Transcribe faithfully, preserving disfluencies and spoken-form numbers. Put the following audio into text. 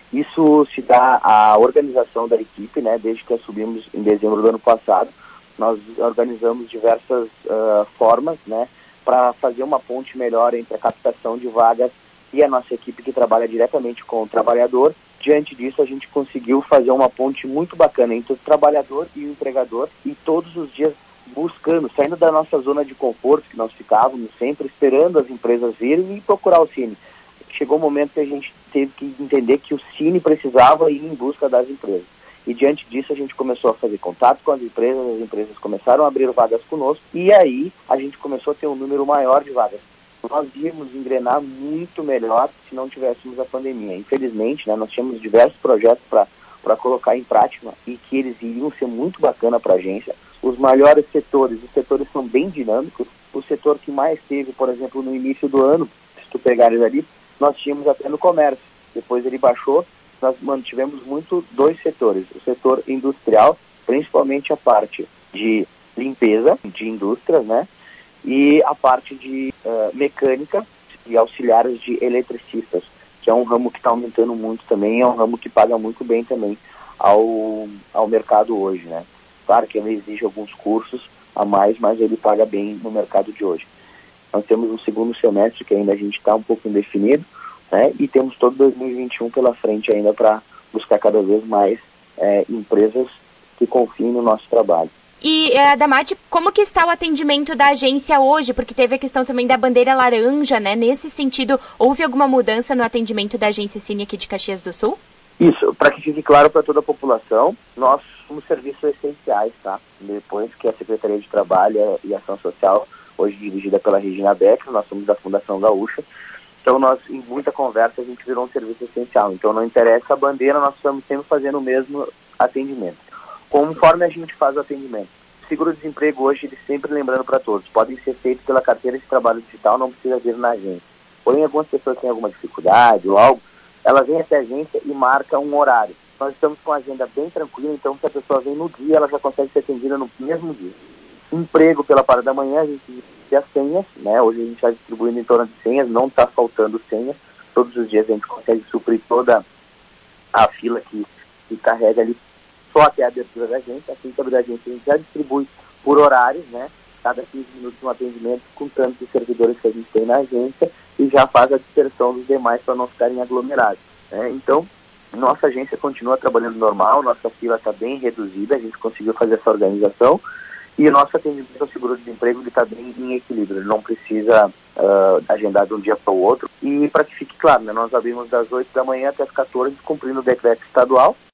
Isso se dá à organização da equipe, né? Desde que assumimos em dezembro do ano passado, nós organizamos diversas uh, formas, né, para fazer uma ponte melhor entre a captação de vagas e a nossa equipe que trabalha diretamente com o trabalhador. Diante disso, a gente conseguiu fazer uma ponte muito bacana entre o trabalhador e o empregador, e todos os dias buscando, saindo da nossa zona de conforto, que nós ficávamos sempre esperando as empresas virem e procurar o Cine. Chegou o momento que a gente teve que entender que o Cine precisava ir em busca das empresas. E diante disso a gente começou a fazer contato com as empresas, as empresas começaram a abrir vagas conosco, e aí a gente começou a ter um número maior de vagas. Nós íamos engrenar muito melhor se não tivéssemos a pandemia. Infelizmente, né, nós tínhamos diversos projetos para colocar em prática e que eles iriam ser muito bacana para a agência. Os maiores setores, os setores são bem dinâmicos. O setor que mais teve, por exemplo, no início do ano, se tu pegares ali, nós tínhamos até no comércio. Depois ele baixou, nós mantivemos muito dois setores. O setor industrial, principalmente a parte de limpeza de indústrias, né? E a parte de uh, mecânica e auxiliares de eletricistas, que é um ramo que está aumentando muito também, é um ramo que paga muito bem também ao, ao mercado hoje, né? Claro que ele exige alguns cursos a mais, mas ele paga bem no mercado de hoje. Nós temos um segundo semestre que ainda a gente está um pouco indefinido, né? E temos todo dois mil e vinte e um pela frente ainda para buscar cada vez mais é, empresas que confiem no nosso trabalho. E, é, Adamati, como que está o atendimento da agência hoje? Porque teve a questão também da bandeira laranja, né? Nesse sentido, houve alguma mudança no atendimento da agência Cine aqui de Caxias do Sul? Isso, para que fique claro para toda a população, nós somos serviços essenciais, tá? Depois que a Secretaria de Trabalho e Ação Social, hoje dirigida pela Regina Becker, nós somos da Fundação Gaúcha, então nós, em muita conversa, a gente virou um serviço essencial. Então não interessa a bandeira, nós estamos sempre fazendo o mesmo atendimento. Conforme a gente faz o atendimento. O seguro-desemprego hoje, ele sempre lembrando para todos, podem ser feitos pela carteira de trabalho digital, não precisa vir na agência. Porém, algumas pessoas têm alguma dificuldade ou algo, ela vem até a agência e marca um horário. Nós estamos com a agenda bem tranquila, então se a pessoa vem no dia, ela já consegue ser atendida no mesmo dia. Emprego pela parte da manhã, a gente distribui as senhas, né? Hoje a gente está distribuindo em torno de senhas, não está faltando senhas. Todos os dias a gente consegue suprir toda a fila que, que carrega ali só até a abertura da agência. Assim que abrir a agência, a gente já distribui por horários, né? Cada quinze minutos um atendimento com tantos de servidores que a gente tem na agência e já faz a dispersão dos demais para não ficarem aglomerados, né? Então, nossa agência continua trabalhando normal, nossa fila está bem reduzida, a gente conseguiu fazer essa organização e o nosso atendimento ao seguro-desemprego está bem em equilíbrio, ele não precisa uh, agendar de um dia para o outro. E para que fique claro, né, nós abrimos das oito da manhã até as quatorze, cumprindo o decreto estadual.